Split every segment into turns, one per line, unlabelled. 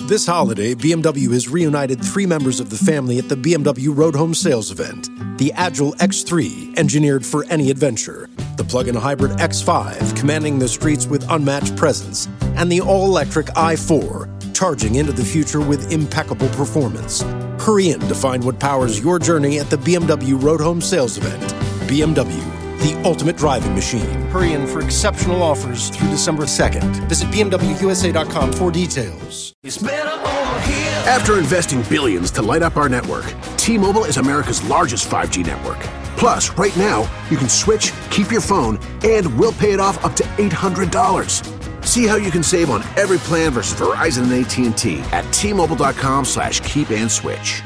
This holiday, BMW has reunited 3 members of the family at the BMW Road Home Sales event. The Agile X3, engineered for any adventure. The plug-in hybrid X5, commanding the streets with unmatched presence. And the all-electric i4, charging into the future with impeccable performance. Hurry in to find what powers your journey at the BMW Road Home Sales event. BMW, the ultimate driving machine. Hurry in for exceptional offers through December 2nd. Visit BMWUSA.com for details.
After investing billions to light up our network, T-Mobile is America's largest 5G network. Plus, right now, you can switch, keep your phone, and we'll pay it off up to $800. See how you can save on every plan versus Verizon and AT&T at T-Mobile.com/keep-and-switch.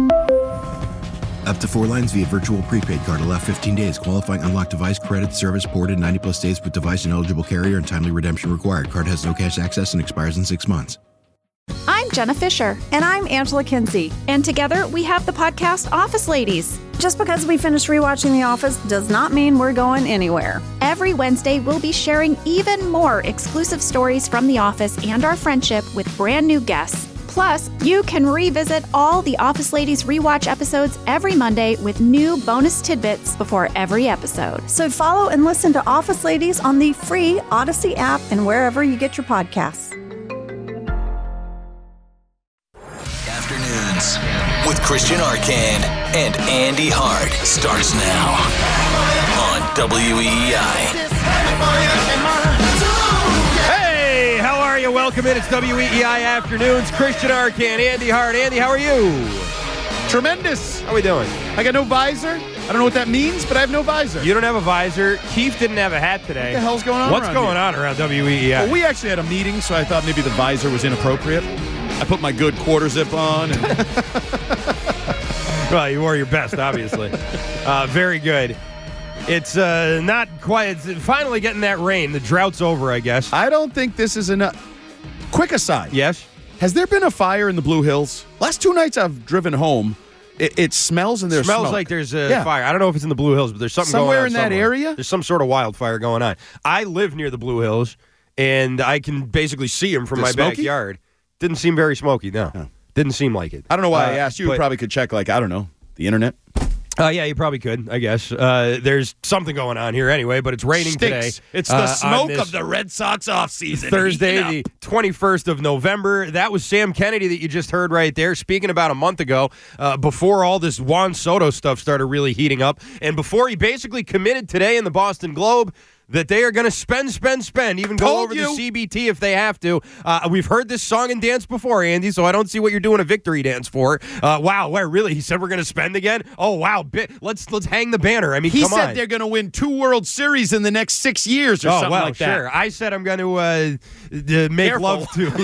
Up to 4 lines via virtual prepaid card. Allow 15 days. Qualifying unlocked device credit service ported 90-plus days with device and eligible carrier and timely redemption required. Card has no cash access and expires in 6 months.
I'm Jenna Fisher.
And I'm Angela Kinsey.
And together we have the podcast Office Ladies.
Just because we finished rewatching The Office does not mean we're going anywhere.
Every Wednesday, we'll be sharing even more exclusive stories from The Office and our friendship with brand new guests. Plus, you can revisit all the Office Ladies rewatch episodes every Monday with new bonus tidbits before every episode.
So follow and listen to Office Ladies on the free Odyssey app and wherever you get your podcasts.
Afternoons with Christian Arcand and Andy Hart starts now on WEEI.
Hey, how are you? Welcome in. It's WEEI Afternoons. Christian Arcand, Andy Hart. Andy, how are you?
Tremendous.
How are we doing?
I got no visor. I don't know what that means, but I have no visor.
You don't have a visor. Keith didn't have a hat today.
What the hell's going on
What's
around
going
here?
on around WEEI?
Well, we actually had a meeting, so I thought maybe the visor was inappropriate. I put my good quarter zip on. And
Well, you wore your best, obviously. Very good. It's not quite. It's finally getting that rain. The drought's over, I guess.
I don't think this is enough. Quick aside.
Yes?
Has there been a fire in the Blue Hills? Last 2 nights I've driven home. It smells and there's
smells
smoke.
like there's a fire. I don't know if it's in the Blue Hills, but there's something
Somewhere
going on
in that area?
There's some sort of wildfire going on. I live near the Blue Hills, and I can basically see them from my backyard. Didn't seem very smoky, no. Didn't seem like it.
I don't know why I asked you. You probably could check, the internet.
Yeah, you probably could, I guess. There's something going on here anyway, but it's raining today.
It's the smoke of the Red Sox offseason.
Thursday, the 21st of November. That was Sam Kennedy that you just heard right there, speaking about a month ago, before all this Juan Soto stuff started really heating up, and before he basically committed today in the Boston Globe that they are going to spend, even go over the CBT if they have to. We've heard this song and dance before, Andy, so I don't see what you're doing a victory dance for. Wow, where really? He said we're going to spend again? Oh, wow. Let's hang the banner. I mean,
he
come on.
He said they're going to win 2 World Series in the next 6 years or something like that.
Sure. I said I'm going to make love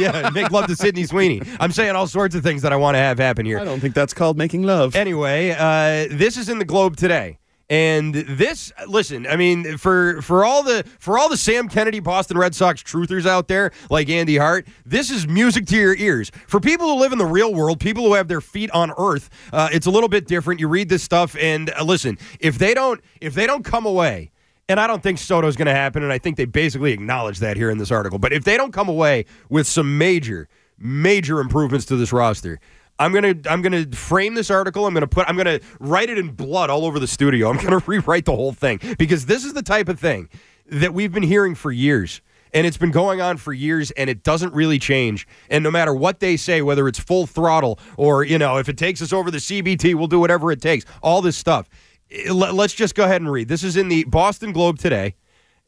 to Sydney Sweeney. I'm saying all sorts of things that I want to have happen here.
I don't think that's called making love.
Anyway, this is in the Globe today. And this, listen, I mean, for all the Sam Kennedy Boston Red Sox truthers out there, like Andy Hart, this is music to your ears. For people who live in the real world, people who have their feet on earth, it's a little bit different. You read this stuff, and listen, if they don't come away, and I don't think Soto's going to happen, and I think they basically acknowledge that here in this article, but if they don't come away with some major improvements to this roster, I'm gonna frame this article. I'm gonna write it in blood all over the studio. I'm gonna rewrite the whole thing because this is the type of thing that we've been hearing for years, and it's been going on for years, and it doesn't really change. And no matter what they say, whether it's full throttle or if it takes us over the CBT, we'll do whatever it takes. All this stuff. Let's just go ahead and read. This is in the Boston Globe today,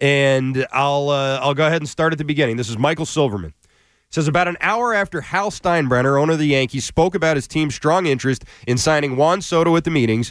and I'll go ahead and start at the beginning. This is Michael Silverman. Says about an hour after Hal Steinbrenner, owner of the Yankees, spoke about his team's strong interest in signing Juan Soto at the meetings,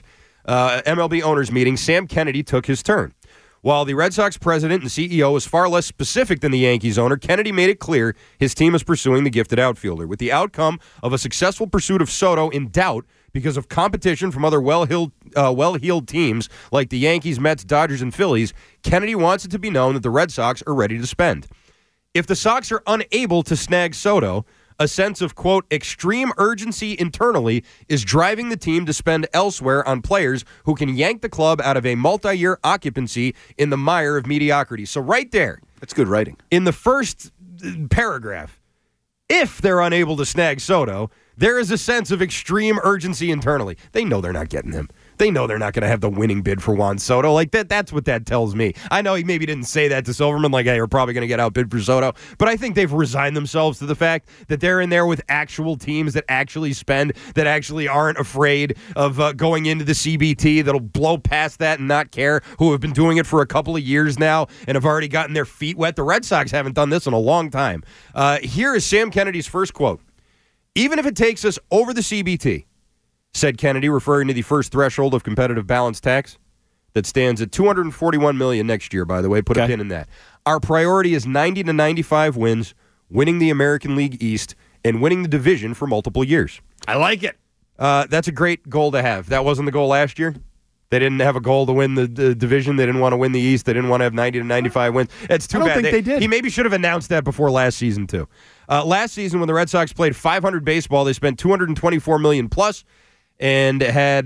MLB owners meeting, Sam Kennedy took his turn. While the Red Sox president and CEO was far less specific than the Yankees owner, Kennedy made it clear his team is pursuing the gifted outfielder. With the outcome of a successful pursuit of Soto in doubt because of competition from other well-heeled teams like the Yankees, Mets, Dodgers, and Phillies, Kennedy wants it to be known that the Red Sox are ready to spend. If the Sox are unable to snag Soto, a sense of, quote, extreme urgency internally is driving the team to spend elsewhere on players who can yank the club out of a multi-year occupancy in the mire of mediocrity. So right there.
That's good writing.
In the first paragraph, if they're unable to snag Soto, there is a sense of extreme urgency internally. They know they're not getting him. They know they're not going to have the winning bid for Juan Soto. Like that's what that tells me. I know he maybe didn't say that to Silverman, like, hey, we're probably going to get outbid for Soto. But I think they've resigned themselves to the fact that they're in there with actual teams that actually spend, that actually aren't afraid of going into the CBT, that'll blow past that and not care, who have been doing it for a couple of years now and have already gotten their feet wet. The Red Sox haven't done this in a long time. Here is Sam Kennedy's first quote. Even if it takes us over the CBT, said Kennedy, referring to the first threshold of competitive balance tax that stands at $241 million next year, by the way. Put a pin in that. Our priority is 90 to 95 wins, winning the American League East, and winning the division for multiple years.
I like it.
That's a great goal to have. That wasn't the goal last year. They didn't have a goal to win the division. They didn't want to win the East. They didn't want to have 90 to 95 wins. It's too bad.
I don't think they did.
He maybe should have announced that before last season, too. Last season, when the Red Sox played 500 baseball, they spent $224 million plus and had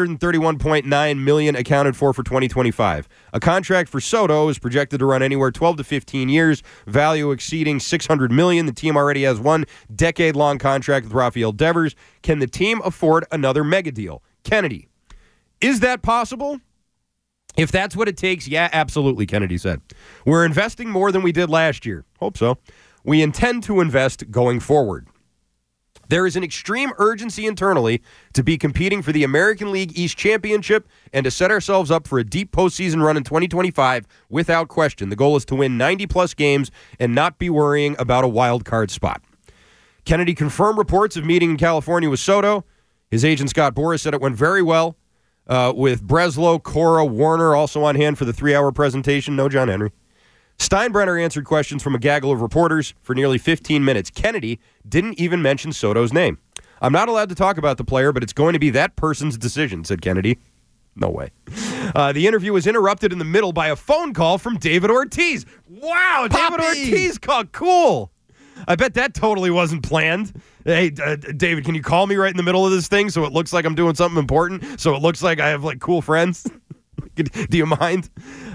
$131.9 million accounted for 2025. A contract for Soto is projected to run anywhere 12 to 15 years, value exceeding $600 million. The team already has one decade-long contract with Rafael Devers. Can the team afford another mega deal? Kennedy. Is that possible? If that's what it takes, yeah, absolutely, Kennedy said. We're investing more than we did last year. Hope so. We intend to invest going forward. There is an extreme urgency internally to be competing for the American League East Championship and to set ourselves up for a deep postseason run in 2025 without question. The goal is to win 90-plus games and not be worrying about a wild card spot. Kennedy confirmed reports of meeting in California with Soto. His agent Scott Boras said it went very well with Breslow, Cora, Warner also on hand for the 3-hour presentation. No John Henry. Steinbrenner answered questions from a gaggle of reporters for nearly 15 minutes. Kennedy didn't even mention Soto's name. I'm not allowed to talk about the player, but it's going to be that person's decision, said Kennedy. No way. The interview was interrupted in the middle by a phone call from David Ortiz. Wow, Poppy! David Ortiz called. Cool. I bet that totally wasn't planned. Hey, David, can you call me right in the middle of this thing so it looks like I'm doing something important, so it looks like I have, like, cool friends? Do you mind?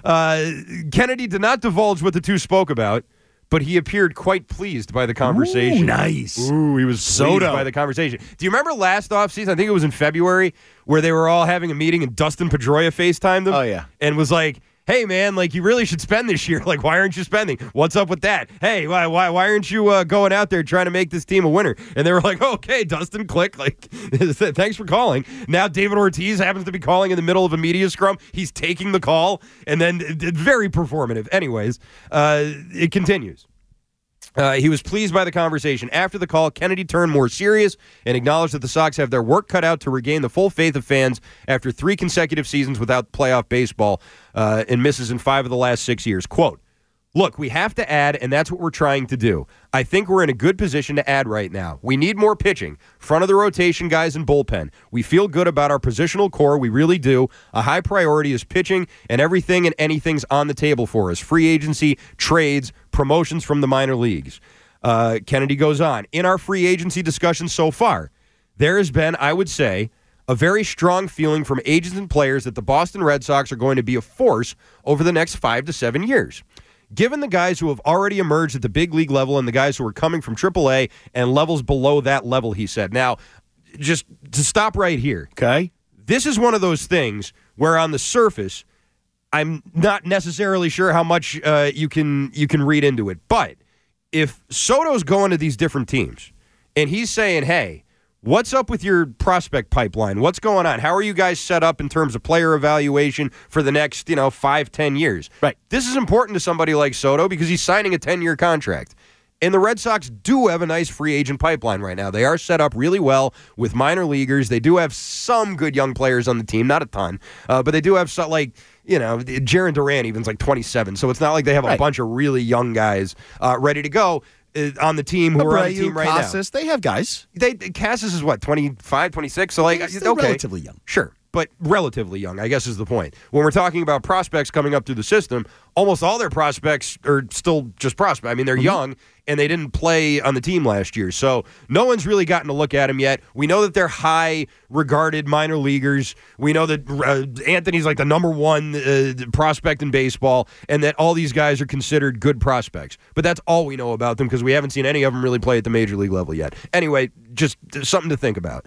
Kennedy did not divulge what the two spoke about, but he appeared quite pleased by the conversation.
Ooh, nice.
Ooh, he was pleased by the conversation. Do you remember last offseason? I think it was in February, where they were all having a meeting and Dustin Pedroia FaceTimed them.
Oh, yeah.
And was like, hey, man, like, you really should spend this year. Like, why aren't you spending? What's up with that? Hey, why aren't you going out there trying to make this team a winner? And they were like, okay, Dustin, click. Like, thanks for calling. Now David Ortiz happens to be calling in the middle of a media scrum. He's taking the call, and then very performative. Anyways, it continues. He was pleased by the conversation. After the call, Kennedy turned more serious and acknowledged that the Sox have their work cut out to regain the full faith of fans after 3 consecutive seasons without playoff baseball and misses in 5 of the last 6 years. Quote, look, we have to add, and that's what we're trying to do. I think we're in a good position to add right now. We need more pitching, front of the rotation guys and bullpen. We feel good about our positional core. We really do. A high priority is pitching, and everything and anything's on the table for us. Free agency, trades, promotions from the minor leagues. Kennedy goes on. In our free agency discussions so far, there has been, I would say, a very strong feeling from agents and players that the Boston Red Sox are going to be a force over the next 5 to 7 years. Given the guys who have already emerged at the big league level and the guys who are coming from AAA and levels below that level, he said. Now, just to stop right here.
Okay.
This is one of those things where on the surface, I'm not necessarily sure how much you can read into it. But if Soto's going to these different teams and he's saying, hey, what's up with your prospect pipeline? What's going on? How are you guys set up in terms of player evaluation for the next, 5-10 years?
Right.
This is important to somebody like Soto because he's signing a 10-year contract. And the Red Sox do have a nice free agent pipeline right now. They are set up really well with minor leaguers. They do have some good young players on the team, not a ton, but they do have some, Jarren Duran even's like 27, so it's not like they have a bunch of really young guys ready to go. On the team who are on the team right
Casas, now. They have guys.
Casas is what, 25, 26? So, okay.
Relatively young.
Sure. but relatively young, I guess is the point. When we're talking about prospects coming up through the system, almost all their prospects are still just prospects. I mean, they're young, and they didn't play on the team last year. So no one's really gotten to look at them yet. We know that they're high-regarded minor leaguers. We know that Anthony's like the number one prospect in baseball, and that all these guys are considered good prospects. But that's all we know about them because we haven't seen any of them really play at the major league level yet. Anyway, just something to think about.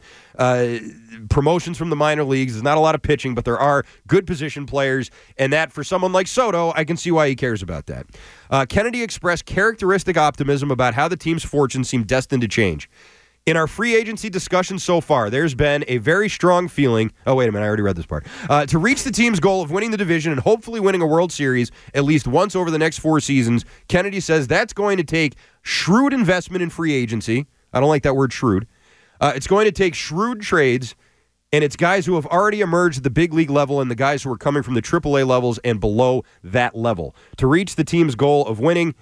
Promotions from the minor leagues. There's not a lot of pitching, but there are good position players, and that for someone like Soto, I can see why he cares about that. Kennedy expressed characteristic optimism about how the team's fortunes seem destined to change. In our free agency discussion so far, there's been a very strong feeling. Oh, wait a minute. I already read this part. To reach the team's goal of winning the division and hopefully winning a World Series at least once over the next 4 seasons, Kennedy says that's going to take shrewd investment in free agency. I don't like that word shrewd. It's going to take shrewd trades, and it's guys who have already emerged at the big league level and the guys who are coming from the AAA levels and below that level. To reach the team's goal of winning,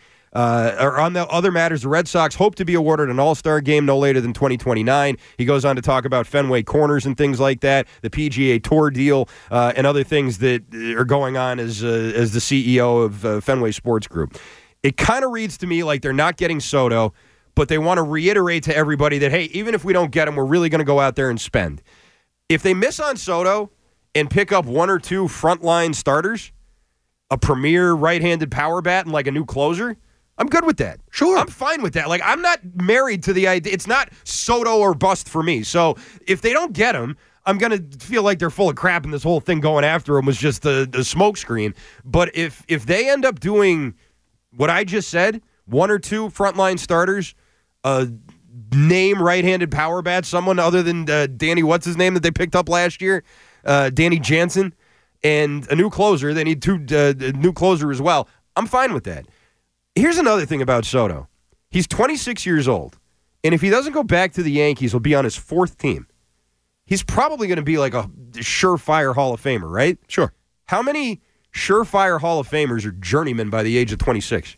or on the other matters, the Red Sox hope to be awarded an all-star game no later than 2029. He goes on to talk about Fenway Corners and things like that, the PGA Tour deal, and other things that are going on as the CEO of Fenway Sports Group. It kind of reads to me like they're not getting Soto, but they want to reiterate to everybody that, hey, even if we don't get him, we're really going to go out there and spend. If they miss on Soto and pick up 1 or 2 frontline starters, a premier right-handed power bat and like a new closer, I'm good with that.
Sure.
I'm fine with that. Like, I'm not married to the idea. It's not Soto or bust for me. So if they don't get him, I'm going to feel like they're full of crap and this whole thing going after him was just the smokescreen. But if they end up doing what I just said, 1 or 2 frontline starters, a name right-handed power bat, someone other than Danny, what's his name that they picked up last year? Danny Jansen, and a new closer. They need 2 new closer as well. I'm fine with that. Here's another thing about Soto. He's 26 years old, and if he doesn't go back to the Yankees, he'll be on his 4th team. He's probably going to be like a surefire Hall of Famer, right?
Sure.
How many surefire Hall of Famers are journeymen by the age of 26?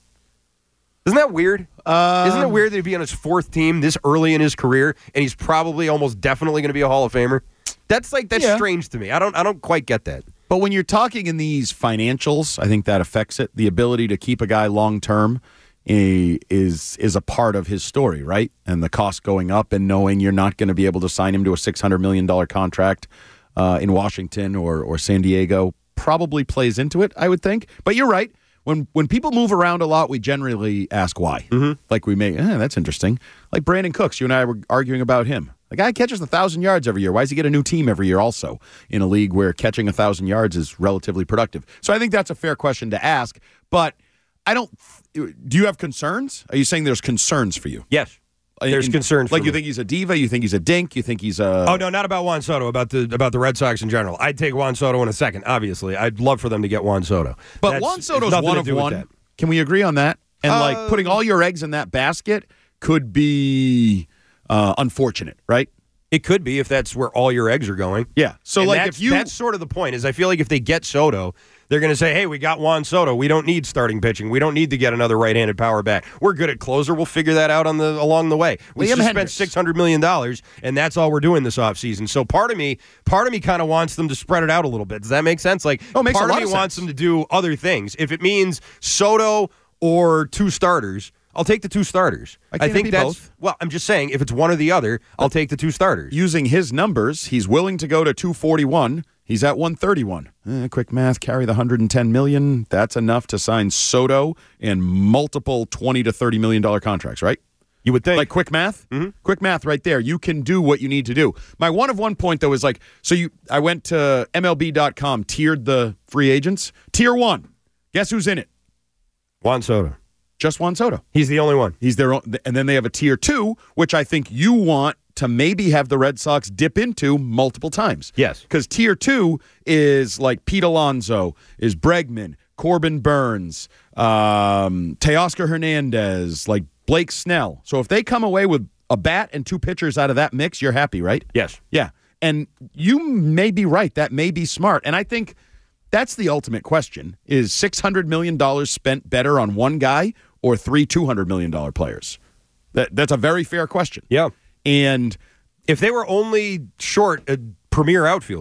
Isn't that weird? Isn't it weird that he'd be on his 4th team this early in his career, and he's probably almost definitely going to be a Hall of Famer? That's strange to me. I don't quite get that.
But when you're talking in these financials, I think that affects it. The ability to keep a guy long-term is a part of his story, right? And the cost going up and knowing you're not going to be able to sign him to a $600 million contract in Washington or San Diego probably plays into it, I would think. But you're right. When people move around a lot, we generally ask why. Mm-hmm. Like we may, that's interesting. Like Brandon Cooks, you and I were arguing about him. The guy catches 1,000 yards every year. Why does he get a new team every year also in a league where catching 1,000 yards is relatively productive? So I think that's a fair question to ask. But do you have concerns? Are you saying there's concerns for you?
Yes. There's concerns for
Like
me.
You think he's a diva? You think he's a dink? You think he's a...
Oh, no, not about Juan Soto, about the Red Sox in general. I'd take Juan Soto in a second, obviously. I'd love for them to get Juan Soto.
But Juan Soto's one of one. Can we agree on that? And putting all your eggs in that basket could be unfortunate, right?
It could be if that's where all your eggs are going.
Yeah. So,
and that's sort of the point, is I feel like if they get Soto, they're going to say, hey, we got Juan Soto. We don't need starting pitching. We don't need to get another right-handed power bat. We're good at closer. We'll figure that out along the way. We just spent $600 million, and that's all we're doing this offseason. So part of me kind of wants them to spread it out a little bit. Does that make sense? Like,
makes
part
a
of
lot
me
of
wants
sense.
them to do other things. If it means Soto or 2 starters, I'll take the 2 starters.
I think that's both.
Well, I'm just saying, if it's one or the other, I'll take the 2 starters.
Using his numbers, he's willing to go to 241. He's at 131. Quick math, carry the $110 million. That's enough to sign Soto and multiple $20 to $30 million contracts, right?
You would think.
Like quick math? Mm-hmm. Quick math right there. You can do what you need to do. My one of one point, though, is like, I went to MLB.com, tiered the free agents. Tier 1. Guess who's in it?
Juan Soto.
Just Juan Soto.
He's the only one.
He's their own, and then they have a tier 2, which I think you want to maybe have the Red Sox dip into multiple times.
Yes.
Because tier 2 is like Pete Alonso, is Bregman, Corbin Burns, Teoscar Hernandez, like Blake Snell. So if they come away with a bat and 2 pitchers out of that mix, you're happy, right?
Yes.
Yeah. And you may be right. That may be smart. And I think that's the ultimate question. Is $600 million spent better on one guy or 3 $200 million players? That's a very fair question.
Yeah.
And
if they were only short a premier outfielder,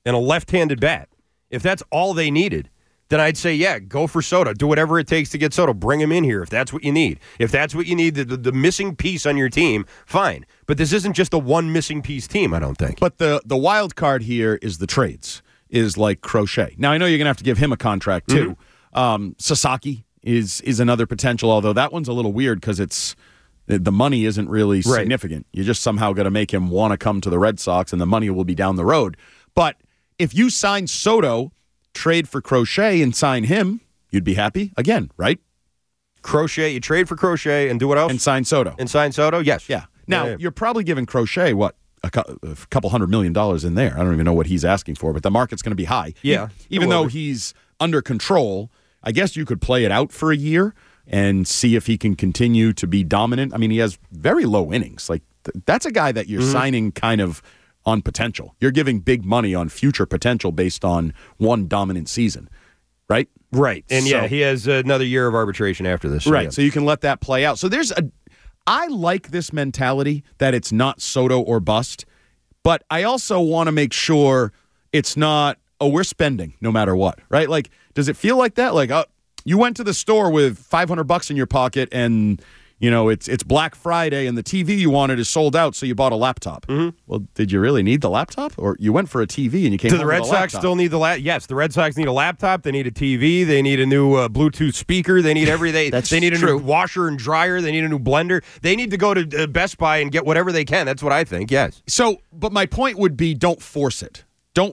and a left-handed bat. If that's all they needed, then I'd say, yeah, go for Soto. Do whatever it takes to get Soto. Bring him in here if that's what you need. If that's what you need, the missing piece on your team, fine. But this isn't just a one missing piece team, I don't think.
But the wild card here is the trades, is like Crochet. Now, I know you're going to have to give him a contract, too. Sasaki is another potential, although that one's a little weird because the money isn't really significant. You just somehow got to make him want to come to the Red Sox, and the money will be down the road. But if you sign Soto, trade for Crochet, and sign him, you'd be happy again, right?
Crochet, you trade for Crochet and do what else?
And sign Soto.
Yes.
Yeah. Now, you're probably giving Crochet, what, a couple $100 million in there. I don't even know what he's asking for, but the market's going to be high.
Yeah.
Even though he's under control, I guess you could play it out for a year and see if he can continue to be dominant. I mean, he has very low innings. Like, that's a guy that you're signing kind of on potential. You're giving big money on future potential based on one dominant season, right?
Right. And he has another year of arbitration after this.
Right. So you can let that play out. So I like this mentality that it's not Soto or bust, but I also want to make sure it's not, we're spending no matter what, right? Like, does it feel like that? Like, you went to the store with $500 in your pocket and, it's Black Friday and the TV you wanted is sold out, so you bought a laptop. Mm-hmm. Well, did you really need the laptop? Or you went for a TV and you came home with a laptop?
Do the Red Sox still need the laptop? Yes, the Red Sox need a laptop. They need a TV. They need a new Bluetooth speaker. They need everything. They need a new washer and dryer. They need a new blender. They need to go to Best Buy and get whatever they can. That's what I think, yes.
So, but my point would be don't force it.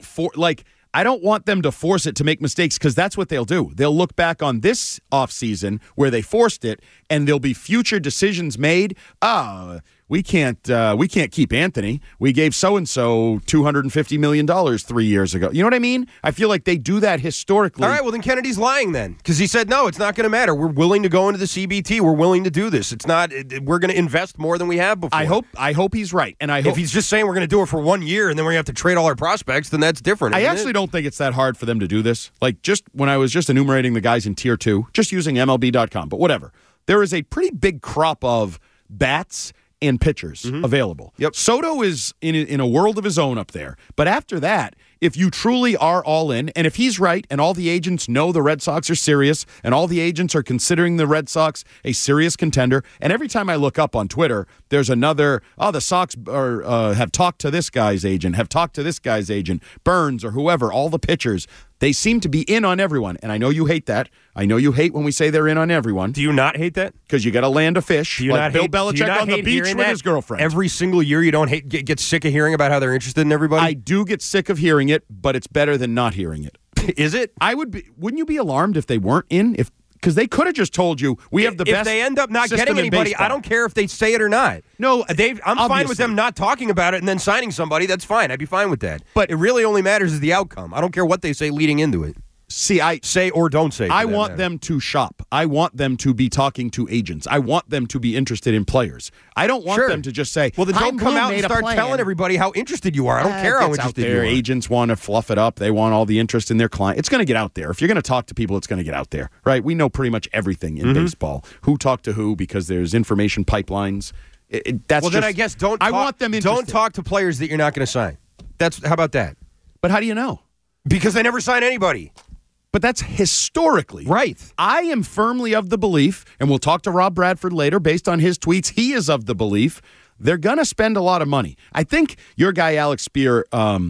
I don't want them to force it to make mistakes because that's what they'll do. They'll look back on this offseason where they forced it, and there'll be future decisions made. We can't keep Anthony. We gave so-and-so $250 million 3 years ago. You know what I mean? I feel like they do that historically.
All right, well, then Kennedy's lying then because he said, no, it's not going to matter. We're willing to go into the CBT. We're willing to do this. It's not. We're going to invest more than we have before.
I hope he's right. And I hope
if he's just saying we're going to do it for 1 year and then we're going to have to trade all our prospects, then that's different.
I actually don't think it's that hard for them to do this. Like, just when I was just enumerating the guys in Tier 2, just using MLB.com, but whatever. There is a pretty big crop of bats and pitchers available.
Yep.
Soto is in a world of his own up there. But after that, if you truly are all in, and if he's right, and all the agents know the Red Sox are serious, and all the agents are considering the Red Sox a serious contender, and every time I look up on Twitter, there's another, the Sox have talked to this guy's agent, Burns or whoever, all the pitchers. They seem to be in on everyone, and I know you hate that. I know you hate when we say they're in on everyone.
Do you not hate that?
Because you got to land a fish,
do you
like
not
Bill
hate,
Belichick on the beach with his girlfriend.
Every single year you don't get sick of hearing about how they're interested in everybody?
I do get sick of hearing it, but it's better than not hearing it.
Is it?
Wouldn't you be alarmed if they weren't in? Because they could have just told you, we have the best.
If they end up not getting anybody, I don't care if they say it or not.
No,
I'm fine with them not talking about it and then signing somebody. That's fine. I'd be fine with that. But it really only matters is the outcome. I don't care what they say leading into it.
See, I
say or don't say.
I want them to shop. I want them to be talking to agents. I want them to be interested in players. I don't want them to just say,
well, then don't come out and start telling everybody how interested you are. I don't care how interested you are.
Agents want to fluff it up. They want all the interest in their client. It's going to get out there. If you're going to talk to people, it's going to get out there, right? We know pretty much everything in baseball. Who talked to who because there's information pipelines.
Then I guess don't.
I want them interested.
Don't talk to players that you're not going to sign. How about that?
But how do you know?
Because they never sign anybody.
But that's historically.
Right.
I am firmly of the belief, and we'll talk to Rob Bradford later based on his tweets, he is of the belief they're going to spend a lot of money. I think your guy, Alex Spear,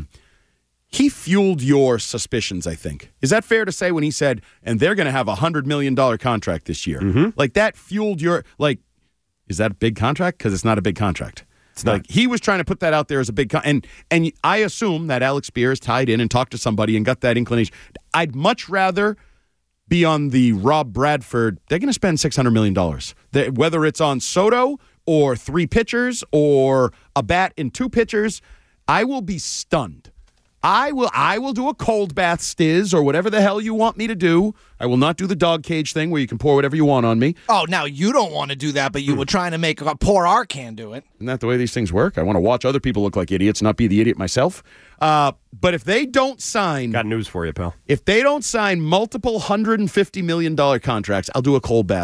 he fueled your suspicions, I think. Is that fair to say when he said, and they're going to have a $100 million contract this year? Mm-hmm. Like, that fueled your, is that a big contract? Because it's not a big contract. It's not. He was trying to put that out there as a big and I assume that Alex Spear is tied in and talked to somebody and got that inclination. I'd much rather be on the Rob Bradford. They're going to spend $600 million. Whether it's on Soto or 3 pitchers or a bat and 2 pitchers, I will be stunned. I will do a cold bath stiz or whatever the hell you want me to do. I will not do the dog cage thing where you can pour whatever you want on me.
Oh, now you don't want to do that, but you were trying to make poor Arcan do it.
Isn't that the way these things work? I want to watch other people look like idiots, not be the idiot myself. But if they don't sign...
Got news for you, pal.
If they don't sign multiple $150 million contracts, I'll do a cold bath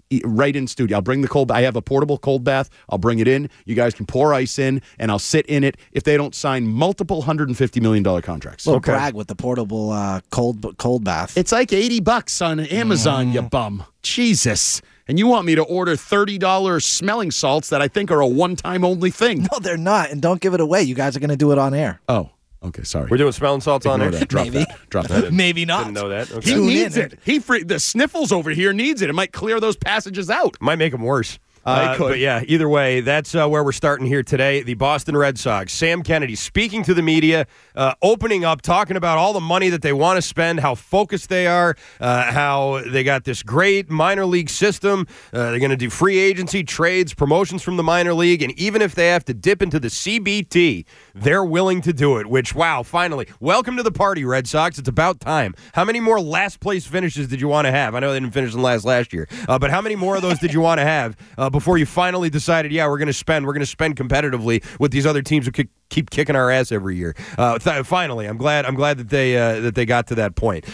right in studio. I'll bring the cold. I have a portable cold bath. I'll bring it in. You guys can pour ice in, and I'll sit in it. If they don't sign multiple $150 million contracts,
Little brag with the portable cold bath.
it's like $80 on Amazon. You bum, Jesus! And you want me to order $30 smelling salts that I think are a one-time only thing?
No, they're not, and don't give it away. You guys are going to do it on air.
Oh. Okay, sorry.
We're doing smelling salts on
Ignore
there.
that. Drop
Maybe.
that. Drop that.
Maybe not.
Didn't know that. Okay.
He
Tune
needs
in.
it. The sniffles over here needs it. It might clear those passages out.
Might make them worse.
It could.
But yeah, either way, that's where we're starting here today. The Boston Red Sox, Sam Kennedy speaking to the media, opening up, talking about all the money that they want to spend, how focused they are, how they got this great minor league system. They're going to do free agency, trades, promotions from the minor league, and even if they have to dip into the CBT, they're willing to do it, which, wow, finally. Welcome to the party, Red Sox. It's about time. How many more last place finishes did you want to have? I know they didn't finish in last year, but how many more of those did you want to have before you finally decided, yeah, we're going to spend competitively with these other teams who keep kicking our ass every year? Finally, I'm glad that they got to that point.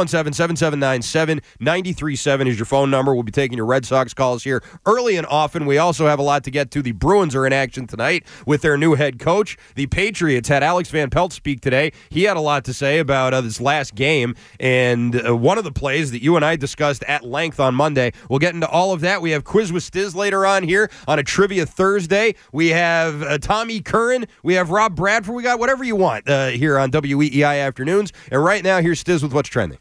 617-779-7937 is your phone number. We'll be taking your Red Sox calls here early and often. We also have a lot to get to. The Bruins are in action tonight with their new head coach. The Patriots had Alex Van Pelt speak today. He had a lot to say about this last game and one of the plays that you and I discussed at length on Monday. We'll get into all of that. We have Quiz with Stiz later on here on a Trivia Thursday. We have Tommy Curran. We have Rob Bradford. We got whatever you want here on WEEI Afternoons. And right now, here's Stiz with What's Trending.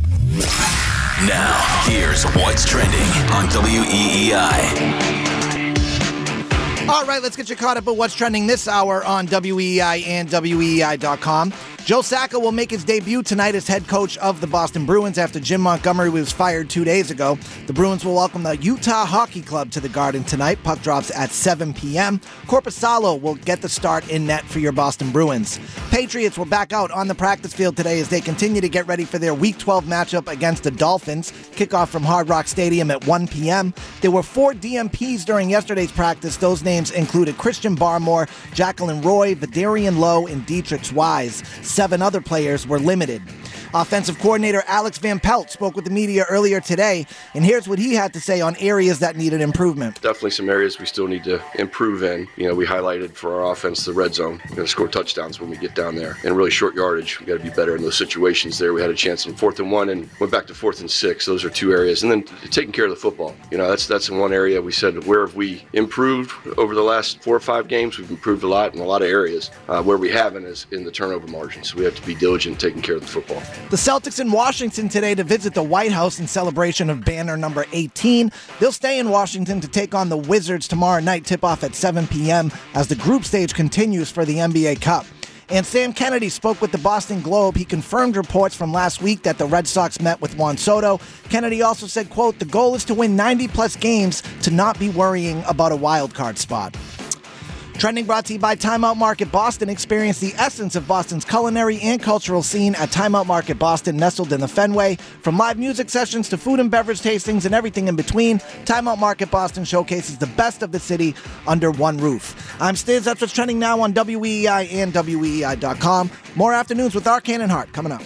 Now, here's What's Trending on WEEI.
All right, let's get you caught up with what's trending this hour on WEEI and WEEI.com. Joe Sacco will make his debut tonight as head coach of the Boston Bruins after Jim Montgomery was fired 2 days ago. The Bruins will welcome the Utah Hockey Club to the Garden tonight. Puck drops at 7 p.m. Korpisalo will get the start in net for your Boston Bruins. Patriots will back out on the practice field today as they continue to get ready for their Week 12 matchup against the Dolphins. Kickoff from Hard Rock Stadium at 1 p.m. There were 4 DMPs during yesterday's practice. Those names included Christian Barmore, Jacqueline Roy, Vidarian Lowe, and Dietrich Wise. 7 other players were limited. Offensive coordinator Alex Van Pelt spoke with the media earlier today, and here's what he had to say on areas that needed improvement.
Definitely some areas we still need to improve in. You know, we highlighted for our offense the red zone. We're going to score touchdowns when we get down there. And really short yardage, we got to be better in those situations there. We had a chance on 4th and 1 and went back to 4th and 6. Those are 2 areas. And then taking care of the football. You know, that's in one area we said, where have we improved over the last 4 or 5 games? We've improved a lot in a lot of areas. Where we haven't is in the turnover margin. So we have to be diligent taking care of the football.
The Celtics in Washington today to visit the White House in celebration of banner number 18. They'll stay in Washington to take on the Wizards tomorrow night, tip-off at 7 p.m. as the group stage continues for the NBA Cup. And Sam Kennedy spoke with the Boston Globe. He confirmed reports from last week that the Red Sox met with Juan Soto. Kennedy also said, quote, the goal is to win 90-plus games to not be worrying about a wild card spot. Trending brought to you by Time Out Market Boston. Experience the essence of Boston's culinary and cultural scene at Time Out Market Boston, nestled in the Fenway. From live music sessions to food and beverage tastings and everything in between, Time Out Market Boston showcases the best of the city under one roof. I'm Stiz. That's what's trending now on WEEI and WEEI.com. More afternoons with Arcand and Hart coming up.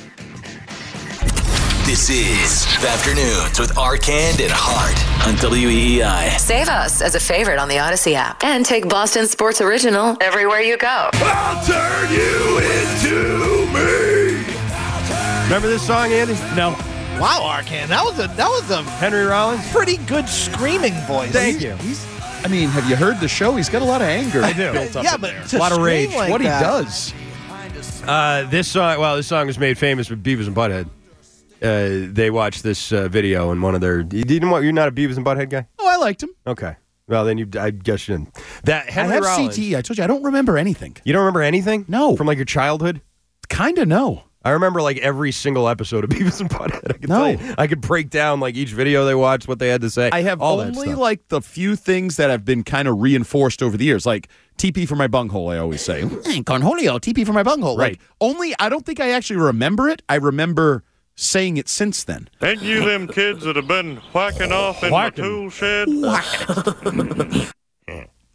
This is Afternoons with Arcand and Hart on WEEI.
Save us as a favorite on the Odyssey app and take Boston Sports Original everywhere you go.
I'll turn you into me.
Remember this song, Andy?
No.
Wow, Arcand, that was a
Henry Rollins?
pretty good screaming voice.
Thank you.
I mean, have you heard the show? He's got a lot of anger.
I do.
Built up
Yeah,
in
but
there.
to
A lot of rage.
scream like
What
that,
he does.
This song was made famous with Beavis and Butthead. They watched this video and one of their. You're not a Beavis and Butthead guy?
Oh, I liked him.
Okay. Well, then I guess you didn't. That Henry
I have
Rollins,
CTE. I told you, I don't remember anything.
You don't remember anything?
No.
From like your childhood?
Kind of no.
I remember like every single episode of Beavis and Butthead. I could
No.
tell you. I could break down like each video they watched, what they had to say.
I have
all that
only
stuff.
like the few things that have been kind of reinforced over the years, like TP for my bunghole, I always say. Cornholio, TP for my bunghole.
Right.
Like, I don't think I actually remember it. I remember saying it since then.
Ain't you them kids that have been whacking off in the tool shed?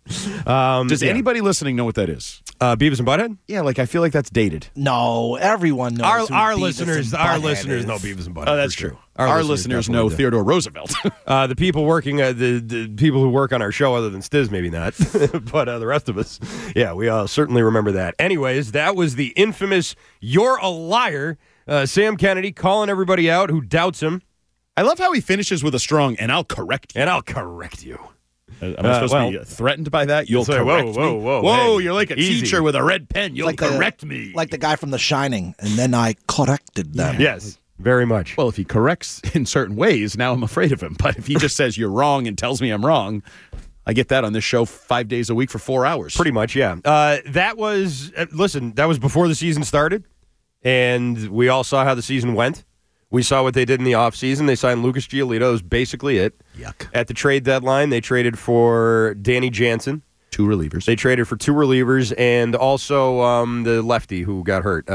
Does anybody listening know what that is?
Beavis and Butthead?
Yeah, like I feel like that's dated.
No, everyone knows.
Our listeners know Beavis and Butthead.
Oh, that's true. Our listeners know Theodore Roosevelt.
The people working, the people who work on our show, other than Stiz, maybe not, but the rest of us, yeah, we certainly remember that. Anyways, that was the infamous "You're a liar," Sam Kennedy calling everybody out who doubts him.
I love how he finishes with a strong, and I'll correct you.
And I'll correct you.
Am I supposed to be threatened by that? You'll correct me. Whoa, hey, you're like a teacher with a red pen. You'll correct me.
Like the guy from The Shining, and then I corrected them.
Yes, very much.
Well, if he corrects in certain ways, now I'm afraid of him. But if he just says you're wrong and tells me I'm wrong, I get that on this show 5 days a week for 4 hours.
Pretty much, yeah. That was, that was before the season started, and we all saw how the season went. We saw what they did in the offseason. They signed Lucas Giolito. That was basically it.
Yuck.
At the trade deadline, they traded for Danny Jansen.
2 relievers.
They traded for 2 relievers and also the lefty who got hurt,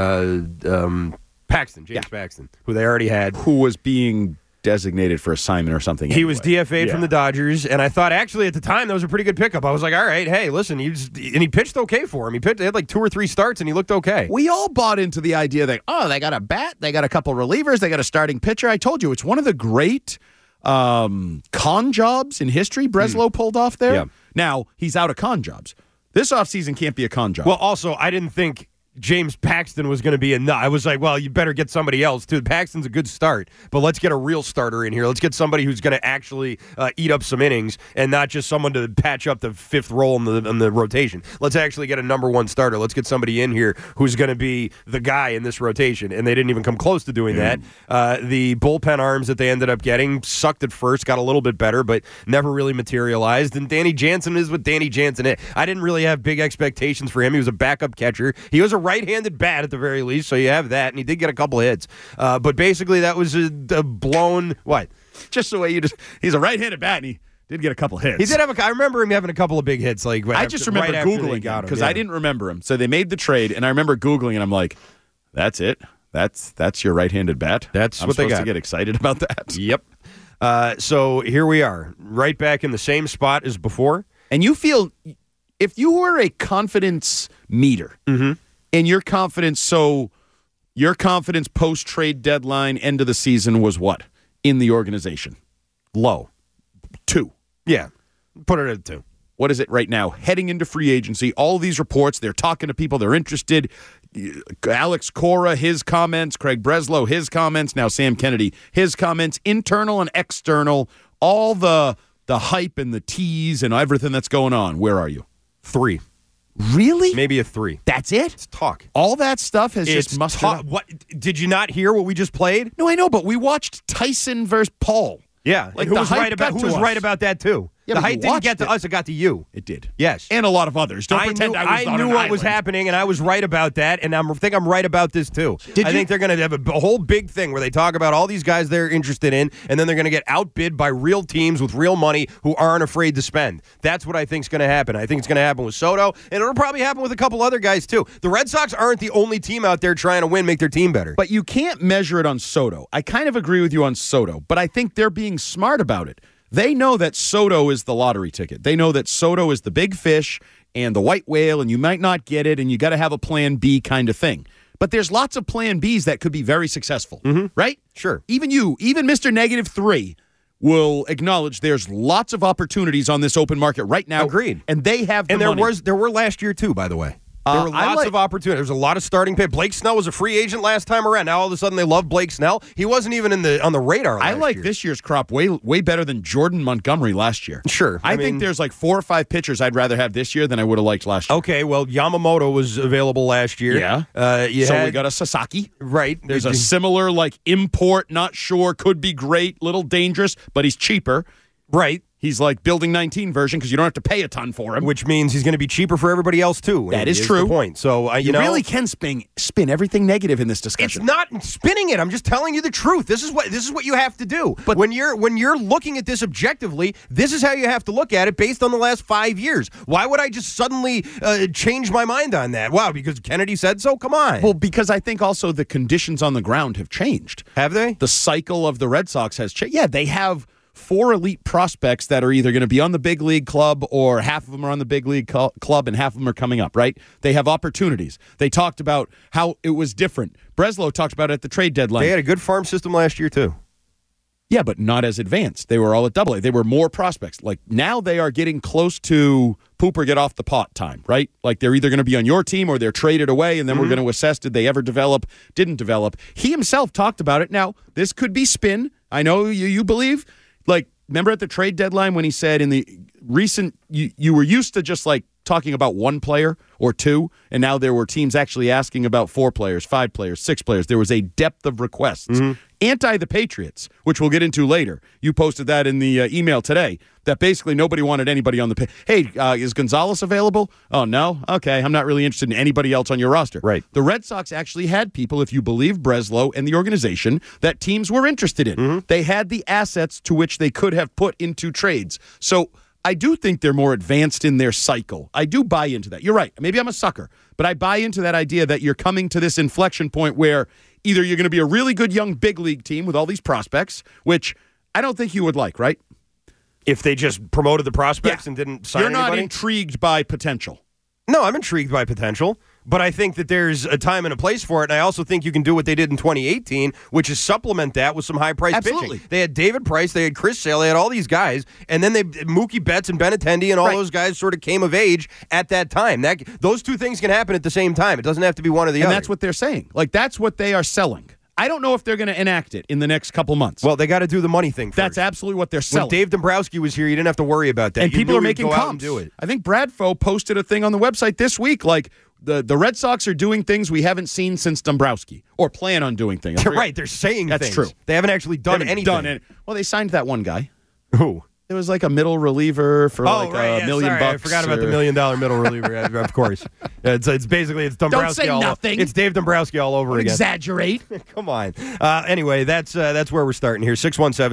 Paxton, James Paxton, who they already had.
Who was being designated for assignment or something.
He was DFA'd from the Dodgers, and I thought actually at the time that was a pretty good pickup. I was like, all right, hey, listen, he pitched okay for him. He had like 2 or 3 starts, and he looked okay.
We all bought into the idea that, they got a bat, they got a couple relievers, they got a starting pitcher. I told you, it's one of the great con jobs in history Breslow pulled off there.
Yeah.
Now, he's out of con jobs. This offseason can't be a con job.
Well, also, I didn't think James Paxton was going to be enough. I was like, well, you better get somebody else, too. Paxton's a good start, but let's get a real starter in here. Let's get somebody who's going to actually eat up some innings and not just someone to patch up the 5th role in the rotation. Let's actually get a number 1 starter. Let's get somebody in here who's going to be the guy in this rotation, and they didn't even come close to doing that. The bullpen arms that they ended up getting sucked at first, got a little bit better, but never really materialized, and Danny Jansen is what Danny Jansen is. I didn't really have big expectations for him. He was a backup catcher. He was a right-handed bat at the very least, so you have that, and he did get a couple hits. But basically, that was a blown what?
Just the way he's a right-handed bat, and he did get a couple hits.
He did have I remember him having a couple of big hits. Like
I just remember Googling him because I didn't remember him. So they made the trade, and I remember Googling, and I'm like, that's it. That's your right-handed bat.
That's
I'm
what they
supposed
got.
To get excited about that.
Yep. So here we are, right back in the same spot as before.
And you feel, if you were a confidence meter, and your confidence post-trade deadline, end of the season was what in the organization?
Low.
2.
Yeah. Put it at 2.
What is it right now? Heading into free agency, all these reports, they're talking to people, they're interested. Alex Cora, his comments, Craig Breslow, his comments, now Sam Kennedy, his comments, internal and external, all the hype and the tease and everything that's going on. Where are you?
3.
Really?
Maybe a 3.
That's it?
It's talk.
All that stuff has just mustered up.
What did you not hear what we just played?
No, I know, but we watched Tyson versus Paul.
Yeah,
like
who was right about that too?
Yeah,
the hype didn't get to us; it got to you.
It did.
Yes,
and a lot of others. Don't pretend I
knew what was happening, and I was right about that. And I think I'm right about this too. I think they're going to have a whole big thing where they talk about all these guys they're interested in, and then they're going to get outbid by real teams with real money who aren't afraid to spend. That's what I think is going to happen. I think it's going to happen with Soto, and it'll probably happen with a couple other guys too. The Red Sox aren't the only team out there trying to win, make their team better.
But you can't measure it on Soto. I kind of agree with you on Soto, but I think they're being smart about it. They know that Soto is the lottery ticket. They know that Soto is the big fish and the white whale, and you might not get it, and you got to have a plan B kind of thing. But there's lots of plan Bs that could be very successful, right?
Sure.
Even Mr. -3 will acknowledge there's lots of opportunities on this open market right now.
Agreed.
And they have the
money.
money.
There were last year too, by the way. There were lots of opportunities. There was a lot of starting pay. Blake Snell was a free agent last time around. Now all of a sudden they love Blake Snell. He wasn't even on the radar last year.
I like this year's crop way better than Jordan Montgomery last year.
Sure.
I think there's like 4 or 5 pitchers I'd rather have this year than I would have liked last year.
Okay, well, Yamamoto was available last year.
Yeah. We got a Sasaki.
Right.
There's a similar import, not sure, could be great, little dangerous, but he's cheaper.
Right.
He's like Building 19 version because you don't have to pay a ton for him.
Which means he's going to be cheaper for everybody else, too.
That is true.
The point. So,
you really can spin everything negative in this discussion.
It's not spinning it. I'm just telling you the truth. This is what you have to do. But when you're looking at this objectively, this is how you have to look at it based on the last 5 years. Why would I just suddenly change my mind on that? Wow, because Kennedy said so? Come on.
Well, because I think also the conditions on the ground have changed.
Have they?
The cycle of the Red Sox has changed. Yeah, they have 4 elite prospects that are either going to be on the big league club or half of them are on the big league club and half of them are coming up, right? They have opportunities. They talked about how it was different. Breslow talked about it at the trade deadline.
They had a good farm system last year, too.
Yeah, but not as advanced. They were all at AA. They were more prospects. Like, now they are getting close to poop or get off the pot time, right? Like, they're either going to be on your team or they're traded away, and then we're going to assess, did they ever develop, didn't develop. He himself talked about it. Now, this could be spin. I know you believe. Like, remember at the trade deadline when he said in the recent, you were used to just, like, talking about one player or two, and now there were teams actually asking about 4 players, 5 players, 6 players. There was a depth of requests. Anti the Patriots, which we'll get into later. You posted that in the email today, that basically nobody wanted anybody on the Hey, is Gonzalez available? Oh, no? Okay, I'm not really interested in anybody else on your roster.
Right.
The Red Sox actually had people, if you believe Breslow and the organization, that teams were interested in. They had the assets to which they could have put into trades. So I do think they're more advanced in their cycle. I do buy into that. You're right. Maybe I'm a sucker, but I buy into that idea that you're coming to this inflection point where either you're going to be a really good young big league team with all these prospects, which I don't think you would like, right?
If they just promoted the prospects and didn't sign anybody?
You're not intrigued by potential.
No, I'm intrigued by potential, but I think that there's a time and a place for it, and I also think you can do what they did in 2018, which is supplement that with some high-priced pitching. They had David Price, they had Chris Sale, they had all these guys, and then Mookie Betts and Benintendi and all those guys sort of came of age at that time. Those two things can happen at the same time. It doesn't have to be one or the other.
And that's what they're saying. Like, that's what they are selling. I don't know if they're going to enact it in the next couple months.
Well, they got to do the money thing first.
That's absolutely what they're selling.
When Dave Dombrowski was here, you didn't have to worry about that.
And people are making comps.
And do it.
I think Bradfo posted a thing on the website this week, like the Red Sox are doing things we haven't seen since Dombrowski, or plan on doing things.
Right, they're saying
that's
things.
True.
They haven't actually done anything.
Well, they signed that one guy.
Who?
It was like a middle reliever for $1 million bucks.
I forgot about the $1 million middle reliever. Of course, it's basically Dombrowski.
Don't say nothing.
It's Dave Dombrowski all over again.
Exaggerate.
Come on. Anyway, that's where we're starting here.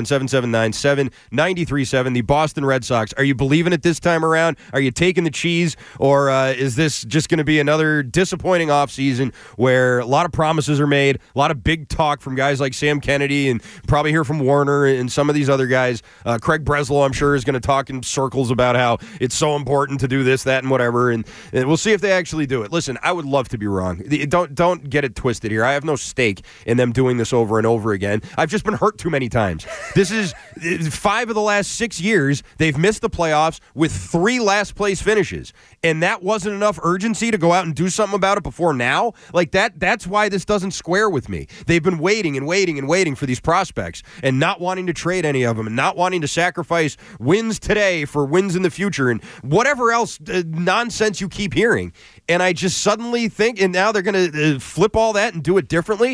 617-779-7937. The Boston Red Sox. Are you believing it this time around? Are you taking the cheese, or is this just going to be another disappointing offseason where a lot of promises are made, a lot of big talk from guys like Sam Kennedy, and probably hear from Warner and some of these other guys. Craig Breslow, I'm sure, is going to talk in circles about how it's so important to do this, that, and whatever, and we'll see if they actually do it. Listen, I would love to be wrong. Don't get it twisted here. I have no stake in them doing this over and over again. I've just been hurt too many times. This is 5 of the last 6 years they've missed the playoffs with 3 last-place finishes, and that wasn't enough urgency to go out and do something about it before now? Like, that's why this doesn't square with me. They've been waiting and waiting and waiting for these prospects and not wanting to trade any of them and not wanting to sacrifice wins today for wins in the future and whatever else nonsense you keep hearing. And I just suddenly think, and now they're going to flip all that and do it differently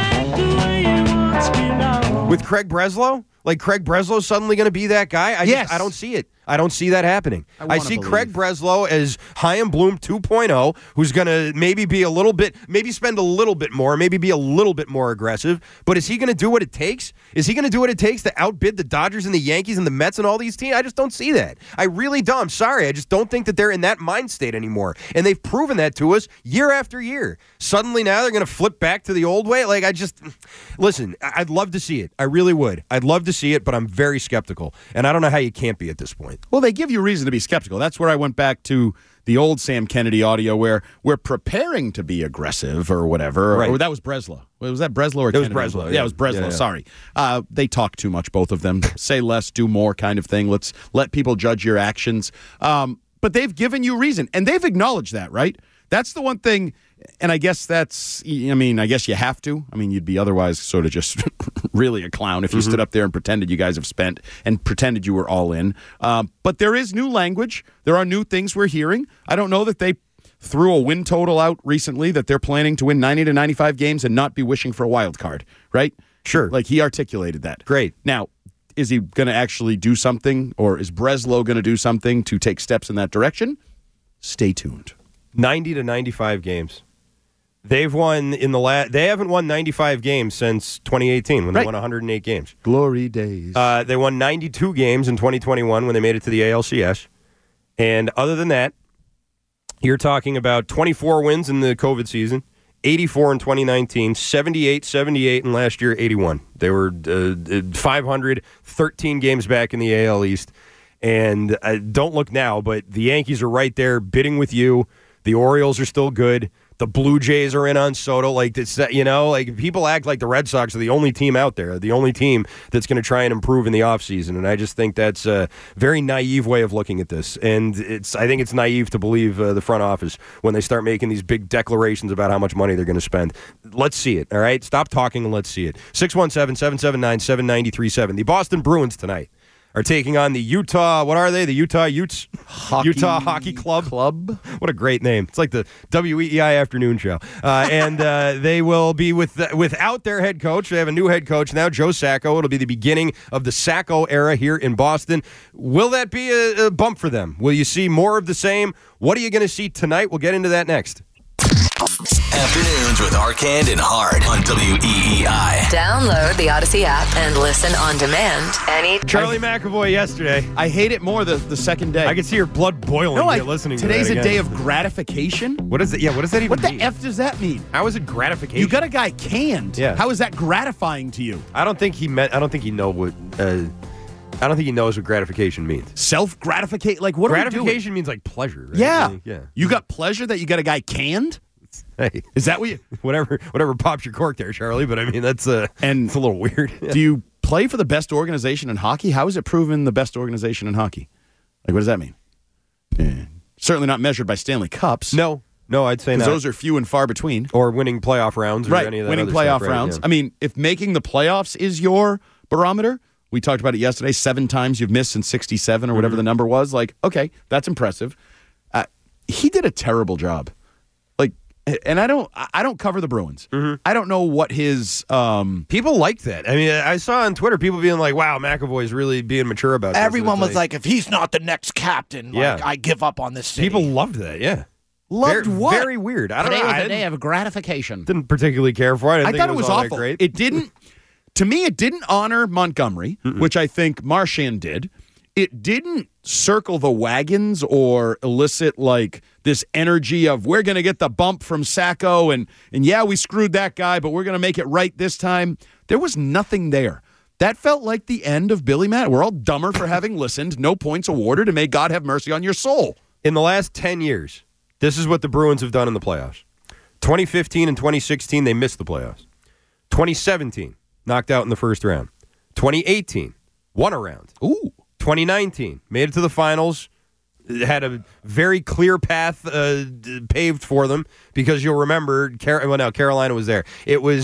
with Craig Breslow? Like, Craig Breslow's suddenly going to be that guy? I don't see it. I don't see that happening. I see Craig Breslow as Chaim Bloom 2.0, who's going to maybe spend a little bit more, maybe be a little bit more aggressive. But is he going to do what it takes? Is he going to do what it takes to outbid the Dodgers and the Yankees and the Mets and all these teams? I just don't see that. I really don't. I'm sorry. I just don't think that they're in that mind state anymore. And they've proven that to us year after year. Suddenly now they're going to flip back to the old way. Like, listen, I'd love to see it. I really would. I'd love to see it, but I'm very skeptical. And I don't know how you can't be at this point.
Well, they give you reason to be skeptical. That's where I went back to the old Sam Kennedy audio where we're preparing to be aggressive or whatever. Right. Or that was Breslow. Was that Breslow or Kennedy?
It was Breslow.
Yeah, it was Breslow. Yeah. Sorry. They talk too much, both of them. Say less, do more kind of thing. Let's let people judge your actions. But they've given you reason, and they've acknowledged that, right? That's the one thing, and I guess I guess you have to. I mean, you'd be otherwise sort of just really a clown if you stood up there and pretended you guys have spent and pretended you were all in. But there is new language. There are new things we're hearing. I don't know that they threw a win total out recently that they're planning to win 90 to 95 games and not be wishing for a wild card, right?
Sure.
Like, he articulated that.
Great.
Now, is he going to actually do something, or is Breslow going to do something to take steps in that direction? Stay tuned.
90 to 95 games. They've won they haven't won 95 games since 2018 when they won 108 games.
Glory days.
They won 92 games in 2021 when they made it to the ALCS. And other than that, you're talking about 24 wins in the COVID season, 84 in 2019, 78 in last year, 81. They were 500, 13 games back in the AL East. And don't look now, but the Yankees are right there bidding with you. The Orioles are still good. The Blue Jays are in on Soto. Like, people act like the Red Sox are the only team out there, the only team that's going to try and improve in the offseason. And I just think that's a very naive way of looking at this. And I think it's naive to believe the front office when they start making these big declarations about how much money they're going to spend. Let's see it, all right? Stop talking and let's see it. 617-779-7937. The Boston Bruins tonight are taking on the Utah, what are they? The Utah Utes? Utah Hockey Club. What a great name. It's like the WEEI afternoon show. And they will be without their head coach. They have a new head coach now, Joe Sacco. It'll be the beginning of the Sacco era here in Boston. Will that be a bump for them? Will you see more of the same? What are you going to see tonight? We'll get into that next.
Afternoons with Arcand and Hard on WEEI.
Download the Odyssey app and listen on demand anytime.
Charlie McAvoy yesterday.
I hate it more the second day.
I can see your blood boiling listening to that
Today's
again.
a day of gratification?
What is it? Yeah, what does that even mean?
What the F does that mean?
How is it gratification?
You got a guy canned.
Yeah.
How is that gratifying to you?
I don't think he knows what gratification means.
Self-gratificate? Like, what
gratification means like pleasure, right?
Yeah.
Yeah.
You got pleasure that you got a guy canned?
Hey,
is that what you...
Whatever pops your cork there, Charlie, but I mean, it's a little weird.
Do you play for the best organization in hockey? How is it proven the best organization in hockey? Like, what does that mean? Yeah. Certainly not measured by Stanley Cups.
No, I'd say not.
Because those are few and far between.
Or winning playoff rounds or any of that
winning
other
playoff
stuff,
rounds.
Yeah.
I mean, if making the playoffs is your barometer, we talked about it yesterday, 7 times you've missed in 67 or whatever the number was. Like, okay, that's impressive. He did a terrible job. And I don't cover the Bruins. Mm-hmm. I don't know what his
people liked that. I mean, I saw on Twitter people being like, "Wow, McAvoy's really being mature about this."
Everyone was like, "If he's not the next captain, I give up on this city."
People loved that. Yeah,
loved what?
Very weird. I don't know.
Today was a day of gratification.
Didn't particularly care for it.
I thought it was
all
awful.
That great.
It didn't. To me, it didn't honor Montgomery, which I think Marchand did. It didn't circle the wagons or elicit like this energy of we're going to get the bump from Sacco and yeah, we screwed that guy, but we're going to make it right this time. There was nothing there. That felt like the end of Billy Matt. We're all dumber for having listened. No points awarded, and may God have mercy on your soul.
In the last 10 years, this is what the Bruins have done in the playoffs. 2015 and 2016, they missed the playoffs. 2017, knocked out in the first round. 2018, won a round.
Ooh.
2019, made it to the finals, had a very clear path paved for them because you'll remember, Carolina was there. It was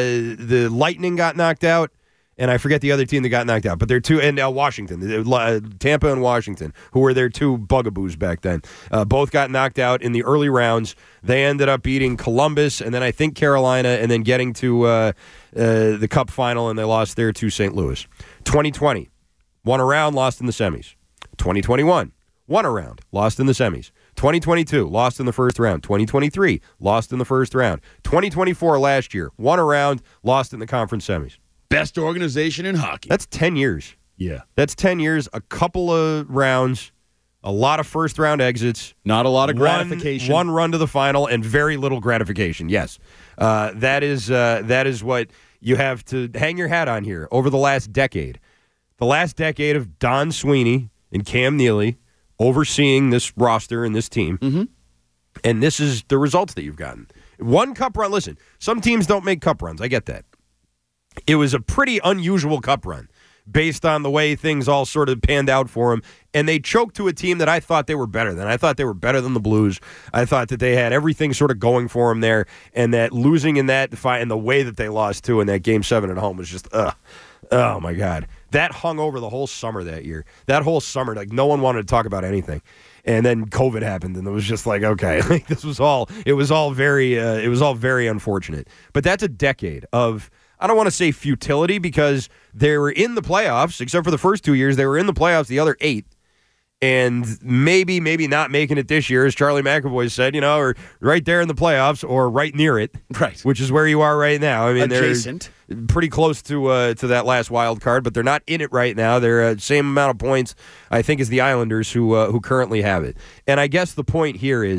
the Lightning got knocked out, and I forget the other team that got knocked out. But they're two, and Washington, Tampa and Washington, who were their two bugaboos back then. Both got knocked out in the early rounds. They ended up beating Columbus, and then I think Carolina, and then getting to the Cup final, and they lost there to St. Louis. 2020. Won a round, lost in the semis. 2021, won a round, lost in the semis. 2022, lost in the first round. 2023, lost in the first round. 2024, last year, won a round, lost in the conference semis.
Best organization in hockey.
That's 10 years.
Yeah.
That's 10 years, a couple of rounds, a lot of first-round exits.
Not a lot of gratification.
One run to the final, and very little gratification, yes. That is what you have to hang your hat on here over the last decade. The last decade of Don Sweeney and Cam Neely overseeing this roster and this team. Mm-hmm. And this is the results that you've gotten. One cup run. Listen, some teams don't make cup runs. I get that. It was a pretty unusual cup run based on the way things all sort of panned out for them. And they choked to a team that I thought they were better than. I thought they were better than the Blues. I thought that they had everything sort of going for them there. And that losing in that fight and the way that they lost, too, in that Game 7 at home was just, oh, my God. That hung over the whole summer that year. That whole summer, like, no one wanted to talk about anything. And then COVID happened, and it was just like, okay, like, it was all very unfortunate. But that's a decade of, I don't want to say futility, because they were in the playoffs, except for the first 2 years. They were in the playoffs the other 8. And maybe not making it this year, as Charlie McAvoy said, or right there in the playoffs or right near it,
right?
Which is where you are right now. I mean,
adjacent,
they're pretty close to that last wild card, but they're not in it right now. They're same amount of points, I think, as the Islanders, who currently have it. And I guess the point here is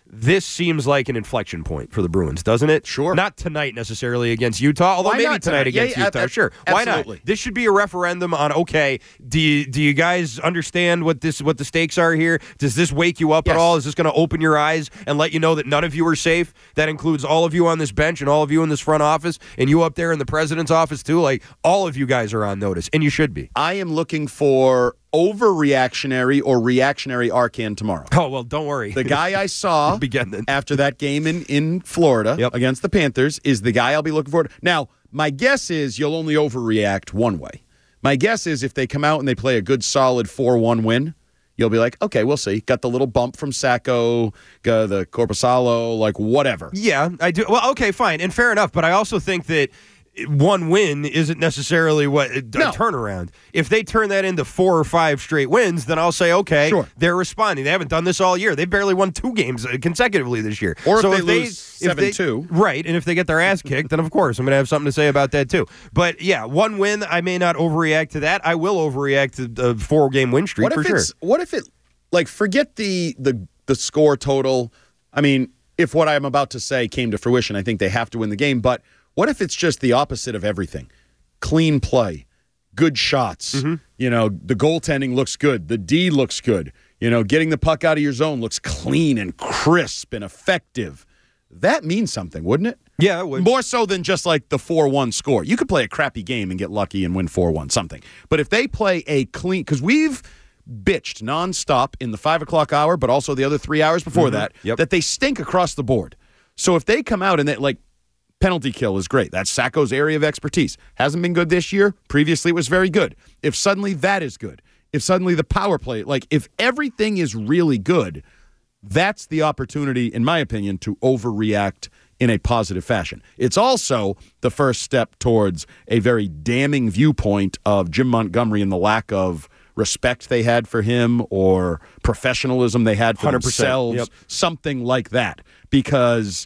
this seems like an inflection point for the Bruins, doesn't it?
Sure.
Not tonight necessarily against Utah, although
Why
maybe
not
tonight against Utah. Sure. Why
absolutely.
not? This should be a referendum on, okay, do you guys understand what the stakes are here? Does this wake you up at all? Is this going to open your eyes and let you know that none of you are safe? That includes all of you on this bench and all of you in this front office and you up there in the president's office too. Like, all of you guys are on notice, and you should be.
I am looking for overreactionary or reactionary Arcand tomorrow.
Oh, well, don't worry.
The guy I saw after that game in Florida against the Panthers is the guy I'll be looking for. Now, my guess is you'll only overreact one way. My guess is if they come out and they play a good, solid 4-1 win, you'll be like, okay, we'll see. Got the little bump from Sacco, the Korpisalo, like whatever.
Yeah, I do. Well, okay, fine, and fair enough, but I also think that one win isn't necessarily a turnaround. If they turn that into 4 or 5 straight wins, then I'll say, okay, they're responding. They haven't done this all year. They barely won 2 games consecutively this year.
Or so if they lose 7-2.
Right, and if they get their ass kicked, then of course I'm going to have something to say about that too. But yeah, one win, I may not overreact to that. I will overreact to the 4-game win streak for sure.
What if it, like, forget the score total. I mean, if what I'm about to say came to fruition, I think they have to win the game, but what if it's just the opposite of everything? Clean play, good shots.
Mm-hmm.
You know, the goaltending looks good. The D looks good. You know, getting the puck out of your zone looks clean and crisp and effective. That means something, wouldn't it?
Yeah, it would.
More so than just like the 4-1 score. You could play a crappy game and get lucky and win 4-1, something. But if they play a clean, because we've bitched nonstop in the 5 o'clock hour, but also the other 3 hours before that they stink across the board. So if they come out and they, like, penalty kill is great. That's Sacco's area of expertise. Hasn't been good this year. Previously, it was very good. If suddenly that is good, if suddenly the power play, like if everything is really good, that's the opportunity, in my opinion, to overreact in a positive fashion. It's also the first step towards a very damning viewpoint of Jim Montgomery and the lack of respect they had for him or professionalism they had for themselves, something like that. Because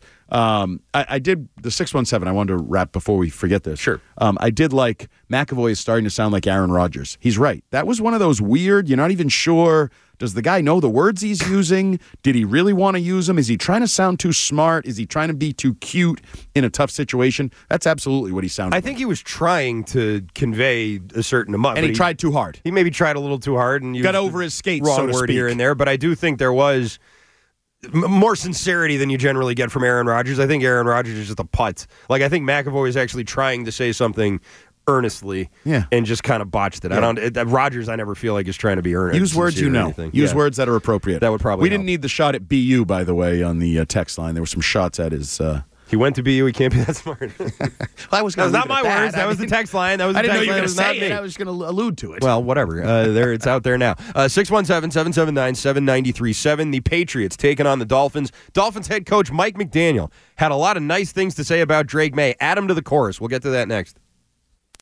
I did the 617. I wanted to wrap before we forget this.
Sure.
I did like McAvoy is starting to sound like Aaron Rodgers. He's right. That was one of those weird, you're not even sure. Does the guy know the words he's using? Did he really want to use them? Is he trying to sound too smart? Is he trying to be too cute in a tough situation? That's absolutely what he sounded like.
I think he was trying to convey a certain amount.
And he tried too hard.
He maybe tried a little too hard. And
got over his skates,
wrong
so to
word
speak.
Here and there. But I do think there was more sincerity than you generally get from Aaron Rodgers. I think Aaron Rodgers is just a putt. Like, I think McAvoy is actually trying to say something earnestly and just kind of botched it.
Yeah.
Rodgers, I never feel like is trying to be earnest.
Use words you know. Use words that are appropriate.
That would probably
We
help.
didn't need the shot at BU, by the way, on the text line. There were some shots at his...
He went to BU. He can't be that smart.
That was
not my words. That was the text line. That was the
I didn't know
text
you were
line.
going to say it. I was going to allude to it.
Well, whatever. It's out there now. 617-779-7937. The Patriots taking on the Dolphins. Dolphins head coach Mike McDaniel had a lot of nice things to say about Drake May. Add him to the chorus. We'll get to that next.